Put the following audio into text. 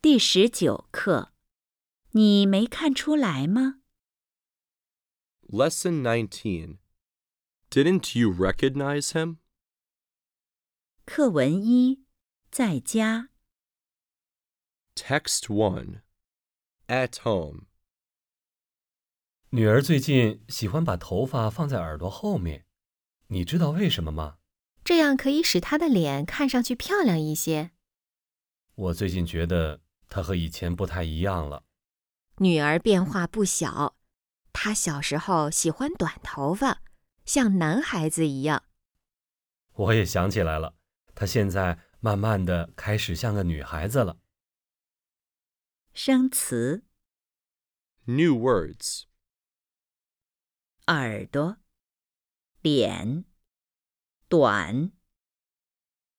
第19课，你没看出来吗？ Lesson 19. Didn't you recognize him? 课文1，在家。 Text 1. At home. 女儿最近喜欢把头发放在耳朵后面，你知道为什么吗？ 这样可以使她的脸看上去漂亮一些。 我最近觉得她和以前不太一样了。 女儿变化不小，她小时候喜欢短头发，像男孩子一样。 我也想起来了，她现在慢慢的开始像个女孩子了。 生词： New words. 耳朵、脸、短。